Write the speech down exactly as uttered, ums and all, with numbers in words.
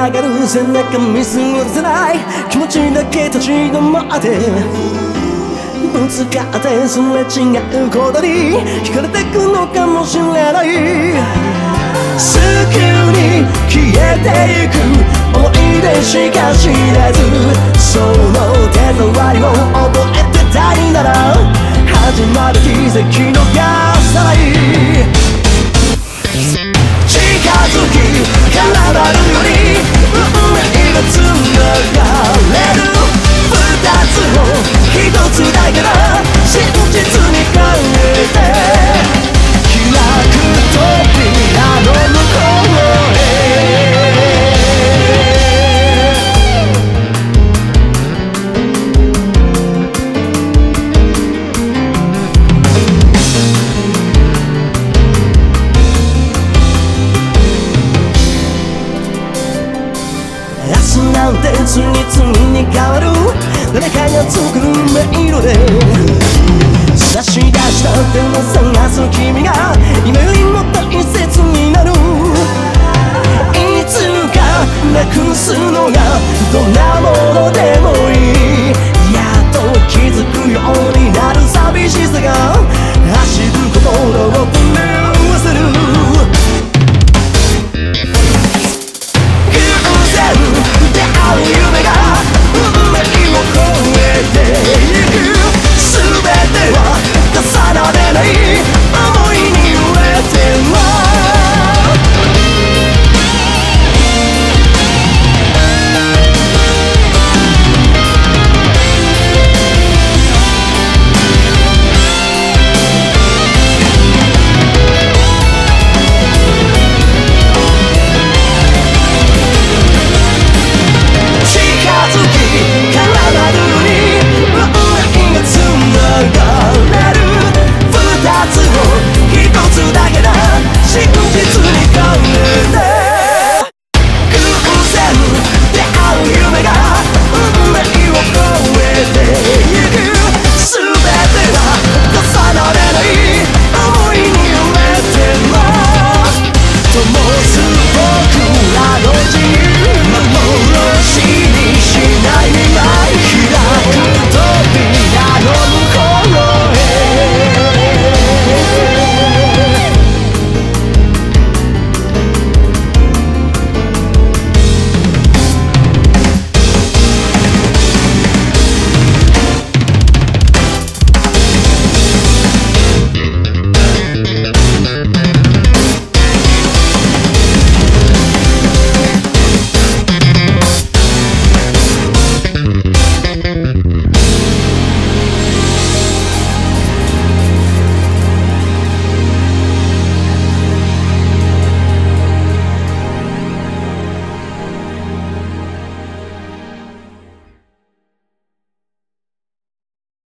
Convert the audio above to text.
上がる背中見過ごせない気持ちだけ立ち止まってぶつかってすれ違うことに惹かれてくのかもしれないすぐに消えてゆく思い出しか知らずその手触りを覚えてたいなら始まる奇跡のがさない近づき絡まるように運命がつながれる二つを一つだけだ真実に変えて開く扉の向こうへ明日なんて次々に変わる誰かが作る迷路で差し出した手を探す君が今よりも大切に